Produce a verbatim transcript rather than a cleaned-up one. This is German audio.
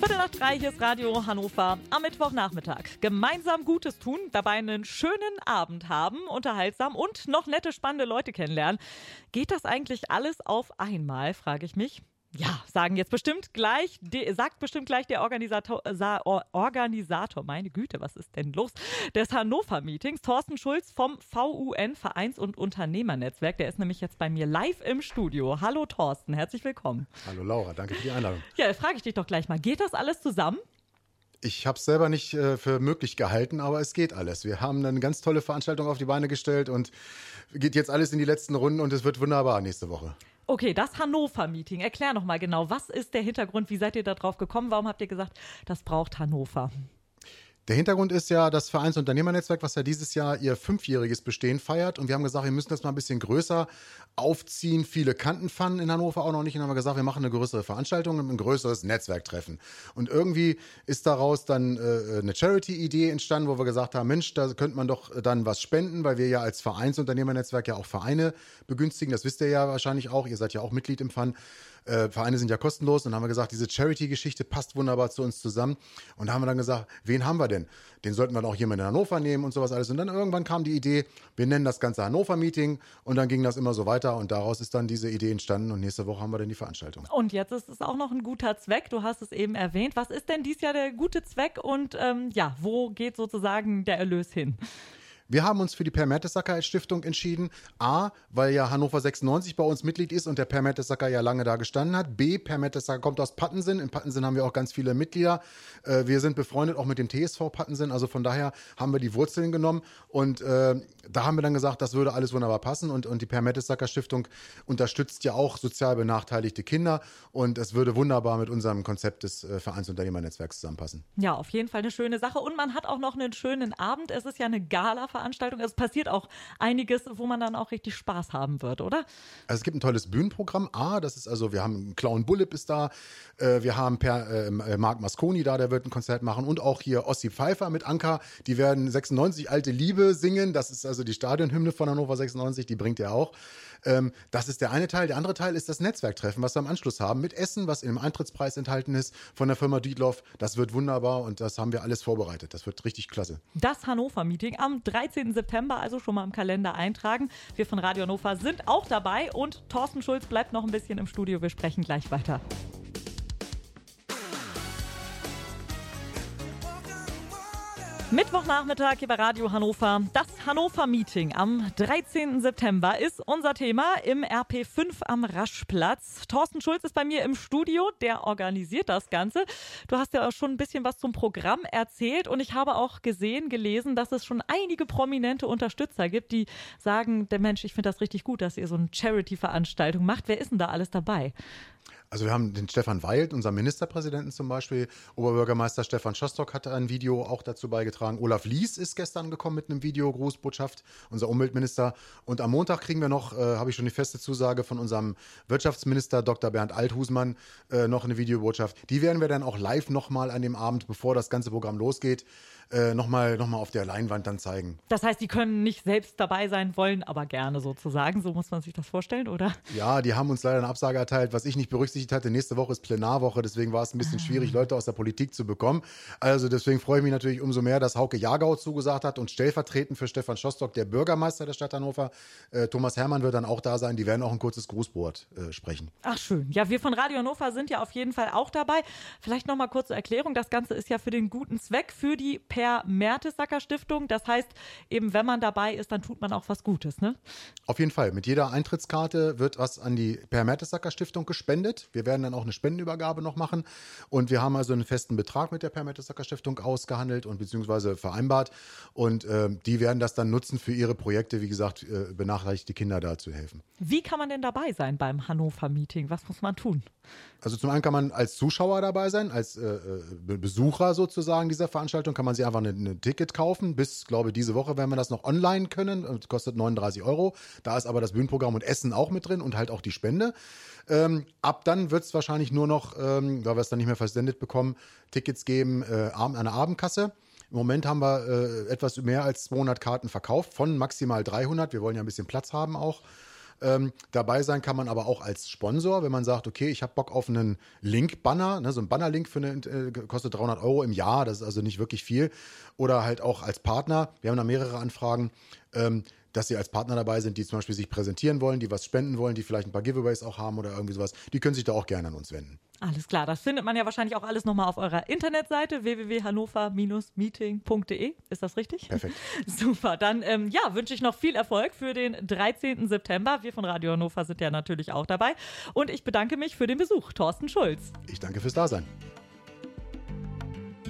Viertel nach drei, hier ist Radio Hannover am Mittwochnachmittag. Gemeinsam Gutes tun, dabei einen schönen Abend haben, unterhaltsam und noch nette, spannende Leute kennenlernen. Geht das eigentlich alles auf einmal, frage ich mich. Ja, sagen jetzt bestimmt gleich, de, sagt bestimmt gleich der Organisator, sa, Organisator, meine Güte, was ist denn los, des Hannover-Meetings, Thorsten Schulz vom V U N, Vereins- und Unternehmernetzwerk. Der ist nämlich jetzt bei mir live im Studio. Hallo Thorsten, herzlich willkommen. Hallo Laura, danke für die Einladung. Ja, frage ich dich doch gleich mal, geht das alles zusammen? Ich habe es selber nicht äh, für möglich gehalten, aber es geht alles. Wir haben eine ganz tolle Veranstaltung auf die Beine gestellt und geht jetzt alles in die letzten Runden und es wird wunderbar nächste Woche. Okay, das Hannover-Meeting. Erklär noch mal genau, was ist der Hintergrund? Wie seid ihr da drauf gekommen? Warum habt ihr gesagt, das braucht Hannover? Der Hintergrund ist ja das Vereins- und Unternehmernetzwerk, was ja dieses Jahr ihr fünfjähriges Bestehen feiert. Und wir haben gesagt, wir müssen das mal ein bisschen größer aufziehen. Viele kannten Fun in Hannover auch noch nicht. Und haben wir gesagt, wir machen eine größere Veranstaltung und ein größeres Netzwerktreffen. Und irgendwie ist daraus dann äh, eine Charity-Idee entstanden, wo wir gesagt haben, Mensch, da könnte man doch dann was spenden, weil wir ja als Vereins- und Unternehmernetzwerk ja auch Vereine begünstigen. Das wisst ihr ja wahrscheinlich auch. Ihr seid ja auch Mitglied im Fun. Äh, Vereine sind ja kostenlos. Und dann haben wir gesagt, diese Charity-Geschichte passt wunderbar zu uns zusammen. Und da haben wir dann gesagt, wen haben wir denn? Den sollten wir dann auch jemanden in Hannover nehmen und sowas alles. Und dann irgendwann kam die Idee, wir nennen das Ganze Hannover-Meeting. Und dann ging das immer so weiter. Und daraus ist dann diese Idee entstanden. Und nächste Woche haben wir dann die Veranstaltung. Und jetzt ist es auch noch ein guter Zweck. Du hast es eben erwähnt. Was ist denn dieses Jahr der gute Zweck? Und ähm, ja, wo geht sozusagen der Erlös hin? Wir haben uns für die Per-Mertesacker-Stiftung entschieden. A, weil ja Hannover sechsundneunzig bei uns Mitglied ist und der Per-Mertesacker ja lange da gestanden hat. B, Per-Mertesacker kommt aus Pattensen. In Pattensen haben wir auch ganz viele Mitglieder. Äh, wir sind befreundet auch mit dem T S V Pattensen. Also von daher haben wir die Wurzeln genommen. Und äh, da haben wir dann gesagt, das würde alles wunderbar passen. Und, und die Per-Mertesacker-Stiftung unterstützt ja auch sozial benachteiligte Kinder. Und es würde wunderbar mit unserem Konzept des äh, Vereins- und Unternehmernetzwerks zusammenpassen. Ja, auf jeden Fall eine schöne Sache. Und man hat auch noch einen schönen Abend. Es ist ja eine Gala Veranstaltung. Es passiert auch einiges, wo man dann auch richtig Spaß haben wird, oder? Also es gibt ein tolles Bühnenprogramm. A, das ist also, wir haben Clown Bullip ist da, äh, wir haben per äh, Marc Masconi da, der wird ein Konzert machen und auch hier Ossi Pfeiffer mit Anka, die werden sechsundneunzig Alte Liebe singen. Das ist also die Stadionhymne von Hannover sechsundneunzig, die bringt er auch. Ähm, das ist der eine Teil. Der andere Teil ist das Netzwerktreffen, was wir am Anschluss haben mit Essen, was im Eintrittspreis enthalten ist von der Firma Dietloff. Das wird wunderbar und das haben wir alles vorbereitet. Das wird richtig klasse. Das Hannover-Meeting am dreizehnten September, also schon mal im Kalender eintragen. Wir von Radio Hannover sind auch dabei und Thorsten Schulz bleibt noch ein bisschen im Studio. Wir sprechen gleich weiter. Mittwochnachmittag hier bei Radio Hannover. Das Hannover-Meeting am dreizehnten September ist unser Thema im R P fünf am Raschplatz. Thorsten Schulz ist bei mir im Studio, der organisiert das Ganze. Du hast ja auch schon ein bisschen was zum Programm erzählt und ich habe auch gesehen, gelesen, dass es schon einige prominente Unterstützer gibt, die sagen, der Mensch, ich finde das richtig gut, dass ihr so eine Charity-Veranstaltung macht. Wer ist denn da alles dabei? Also wir haben den Stefan Weil, unseren Ministerpräsidenten zum Beispiel. Oberbürgermeister Stefan Schostock hat ein Video auch dazu beigetragen. Olaf Lies ist gestern gekommen mit einem Video, Grußbotschaft, unser Umweltminister. Und am Montag kriegen wir noch, äh, habe ich schon die feste Zusage von unserem Wirtschaftsminister Doktor Bernd Althusmann, äh, noch eine Videobotschaft. Die werden wir dann auch live nochmal an dem Abend, bevor das ganze Programm losgeht, äh, nochmal noch mal auf der Leinwand dann zeigen. Das heißt, die können nicht selbst dabei sein, wollen aber gerne sozusagen. So muss man sich das vorstellen, oder? Ja, die haben uns leider eine Absage erteilt, was ich nicht berücksichtigt hatte. Nächste Woche ist Plenarwoche, deswegen war es ein bisschen ah. schwierig, Leute aus der Politik zu bekommen. Also deswegen freue ich mich natürlich umso mehr, dass Hauke Jagau zugesagt hat und stellvertretend für Stefan Schostock, der Bürgermeister der Stadt Hannover, äh, Thomas Hermann wird dann auch da sein. Die werden auch ein kurzes Grußwort äh, sprechen. Ach schön. Ja, wir von Radio Hannover sind ja auf jeden Fall auch dabei. Vielleicht noch mal kurz zur Erklärung. Das Ganze ist ja für den guten Zweck, für die Per-Mertesacker-Stiftung. Das heißt, eben wenn man dabei ist, dann tut man auch was Gutes, ne? Auf jeden Fall. Mit jeder Eintrittskarte wird was an die Per-Mertesacker-Stiftung gespendet. Wir werden dann auch eine Spendenübergabe noch machen. Und wir haben also einen festen Betrag mit der Per-Mertesacker-Stiftung ausgehandelt und beziehungsweise vereinbart. Und äh, die werden das dann nutzen für ihre Projekte, wie gesagt, äh, benachteiligte Kinder da zu helfen. Wie kann man denn dabei sein beim Hannover-Meeting? Was muss man tun? Also zum einen kann man als Zuschauer dabei sein, als äh, Besucher sozusagen dieser Veranstaltung, kann man sich einfach ein Ticket kaufen. Bis, glaube ich, diese Woche werden wir das noch online können. Das kostet neununddreißig Euro. Da ist aber das Bühnenprogramm und Essen auch mit drin und halt auch die Spende. Ähm, ab dann wird es wahrscheinlich nur noch, ähm, weil wir es dann nicht mehr versendet bekommen, Tickets geben äh, an einer Abendkasse. Im Moment haben wir äh, etwas mehr als zweihundert Karten verkauft, von maximal dreihundert. Wir wollen ja ein bisschen Platz haben auch. Ähm, dabei sein kann man aber auch als Sponsor, wenn man sagt, okay, ich habe Bock auf einen Link-Banner, ne, so ein Banner-Link für eine, äh, kostet dreihundert Euro im Jahr, das ist also nicht wirklich viel. Oder halt auch als Partner, wir haben da mehrere Anfragen, ähm, dass sie als Partner dabei sind, die zum Beispiel sich präsentieren wollen, die was spenden wollen, die vielleicht ein paar Giveaways auch haben oder irgendwie sowas, die können sich da auch gerne an uns wenden. Alles klar, das findet man ja wahrscheinlich auch alles nochmal auf eurer Internetseite w w w punkt hannover Bindestrich meeting punkt d e. Ist das richtig? Perfekt. Super, dann ähm, ja, wünsche ich noch viel Erfolg für den dreizehnten September. Wir von Radio Hannover sind ja natürlich auch dabei. Und ich bedanke mich für den Besuch, Thorsten Schulz. Ich danke fürs Dasein.